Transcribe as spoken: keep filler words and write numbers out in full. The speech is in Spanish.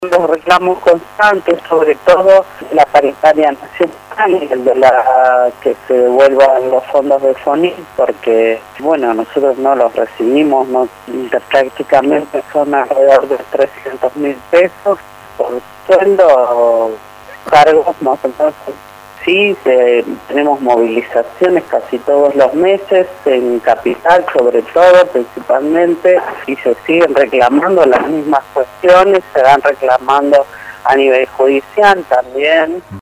los reclamos constantes, sobre todo la paritaria nacional y el de la que se devuelvan los fondos de FONIC, porque bueno, nosotros no los recibimos, no, prácticamente son alrededor de trescientos mil pesos por sueldo, cargos más o menos. Sí, eh, tenemos movilizaciones casi todos los meses, en Capital sobre todo, principalmente, y se siguen reclamando las mismas cuestiones, se van reclamando a nivel judicial también.